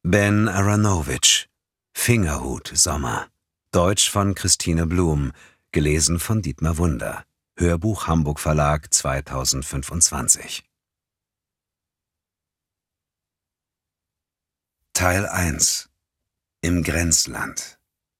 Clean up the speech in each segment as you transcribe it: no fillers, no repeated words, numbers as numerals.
Ben Aronovich, Fingerhut Sommer. Deutsch von Christine Blum, gelesen von Dietmar Wunder. Hörbuch Hamburg Verlag 2025. Teil 1. Im Grenzland.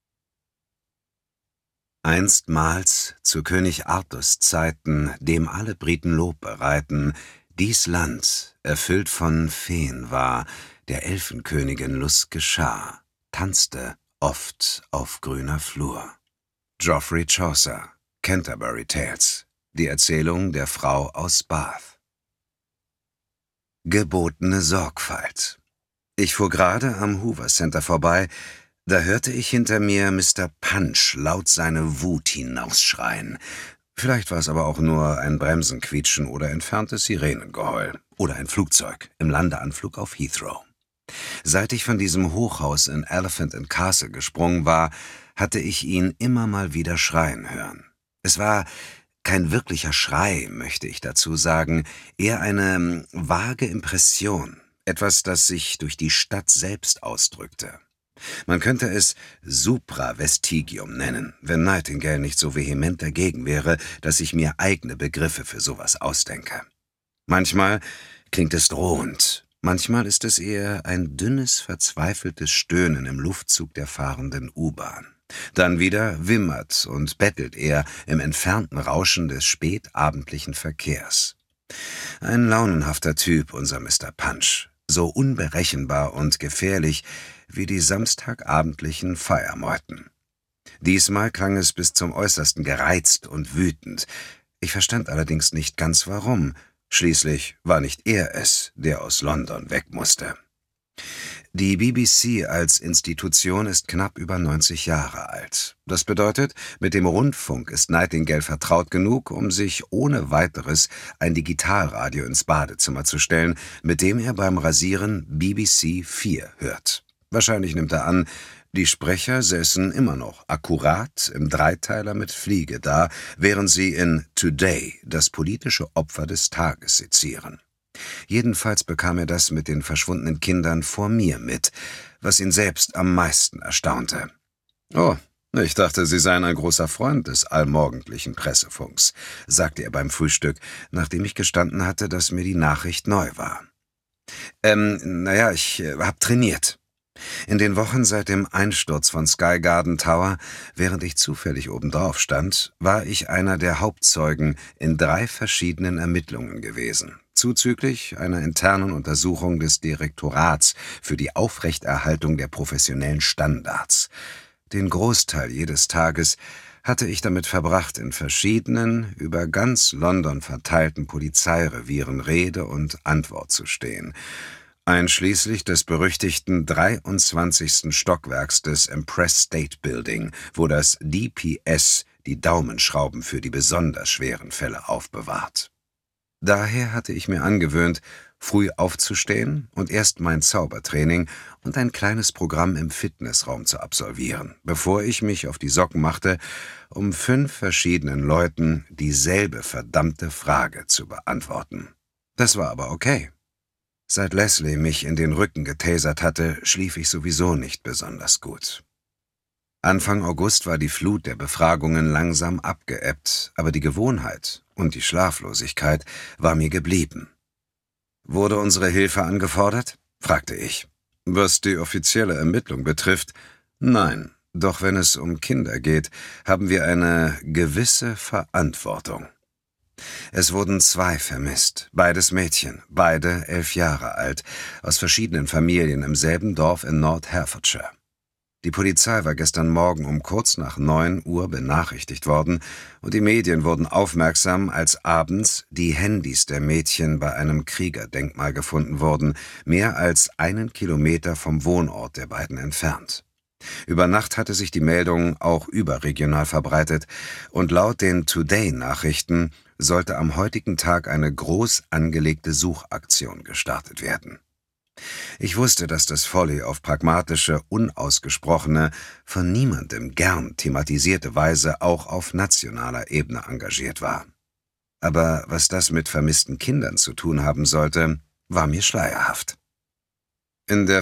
Einstmals, zu König Artus Zeiten, dem alle Briten Lob bereiten, dies Land, erfüllt von Feen war, der Elfenkönigin Lust geschah, tanzte oft auf grüner Flur. Geoffrey Chaucer, Canterbury Tales, die Erzählung der Frau aus Bath. Gebotene Sorgfalt. Ich fuhr gerade am Hoover Center vorbei, da hörte ich hinter mir Mr. Punch laut seine Wut hinausschreien. Vielleicht war es aber auch nur ein Bremsenquietschen oder entferntes Sirenengeheul. Oder ein Flugzeug im Landeanflug auf Heathrow. Seit ich von diesem Hochhaus in Elephant and Castle gesprungen war, hatte ich ihn immer mal wieder schreien hören. Es war kein wirklicher Schrei, möchte ich dazu sagen, eher eine vage Impression, etwas, das sich durch die Stadt selbst ausdrückte. Man könnte es Supravestigium nennen, wenn Nightingale nicht so vehement dagegen wäre, dass ich mir eigene Begriffe für sowas ausdenke. Manchmal klingt es drohend, manchmal ist es eher ein dünnes, verzweifeltes Stöhnen im Luftzug der fahrenden U-Bahn. Dann wieder wimmert und bettelt er im entfernten Rauschen des spätabendlichen Verkehrs. Ein launenhafter Typ, unser Mr. Punch, so unberechenbar und gefährlich wie die samstagabendlichen Feiermeuten. Diesmal klang es bis zum Äußersten gereizt und wütend. Ich verstand allerdings nicht ganz warum. Schließlich war nicht er es, der aus London weg musste. Die BBC als Institution ist knapp über 90 Jahre alt. Das bedeutet, mit dem Rundfunk ist Nightingale vertraut genug, um sich ohne weiteres ein Digitalradio ins Badezimmer zu stellen, mit dem er beim Rasieren BBC 4 hört. Wahrscheinlich nimmt er an, die Sprecher säßen immer noch akkurat im Dreiteiler mit Fliege da, während sie in Today das politische Opfer des Tages sezieren. Jedenfalls bekam er das mit den verschwundenen Kindern vor mir mit, was ihn selbst am meisten erstaunte. »Oh, ich dachte, Sie seien ein großer Freund des allmorgendlichen Pressefunks«, sagte er beim Frühstück, nachdem ich gestanden hatte, dass mir die Nachricht neu war. Ich hab trainiert. In den Wochen seit dem Einsturz von Sky Garden Tower, während ich zufällig obendrauf stand, war ich einer der Hauptzeugen in 3 verschiedenen Ermittlungen gewesen, zuzüglich einer internen Untersuchung des Direktorats für die Aufrechterhaltung der professionellen Standards. Den Großteil jedes Tages hatte ich damit verbracht, in verschiedenen, über ganz London verteilten Polizeirevieren Rede und Antwort zu stehen, einschließlich des berüchtigten 23. Stockwerks des Empress State Building, wo das DPS die Daumenschrauben für die besonders schweren Fälle aufbewahrt. Daher hatte ich mir angewöhnt, früh aufzustehen und erst mein Zaubertraining und ein kleines Programm im Fitnessraum zu absolvieren, bevor ich mich auf die Socken machte, um 5 verschiedenen Leuten dieselbe verdammte Frage zu beantworten. Das war aber okay. Seit Leslie mich in den Rücken getasert hatte, schlief ich sowieso nicht besonders gut. Anfang August war die Flut der Befragungen langsam abgeebbt, aber die Gewohnheit und die Schlaflosigkeit war mir geblieben. »Wurde unsere Hilfe angefordert?« fragte ich. »Was die offizielle Ermittlung betrifft, nein, doch wenn es um Kinder geht, haben wir eine gewisse Verantwortung.« Es wurden 2 vermisst, beides Mädchen, beide 11 Jahre alt, aus verschiedenen Familien im selben Dorf in North Hertfordshire. Die Polizei war gestern Morgen um kurz nach 9 Uhr benachrichtigt worden und die Medien wurden aufmerksam, als abends die Handys der Mädchen bei einem Kriegerdenkmal gefunden wurden, mehr als 1 Kilometer vom Wohnort der beiden entfernt. Über Nacht hatte sich die Meldung auch überregional verbreitet und laut den Today-Nachrichten sollte am heutigen Tag eine groß angelegte Suchaktion gestartet werden. Ich wusste, dass das Folly auf pragmatische, unausgesprochene, von niemandem gern thematisierte Weise auch auf nationaler Ebene engagiert war. Aber was das mit vermissten Kindern zu tun haben sollte, war mir schleierhaft. In der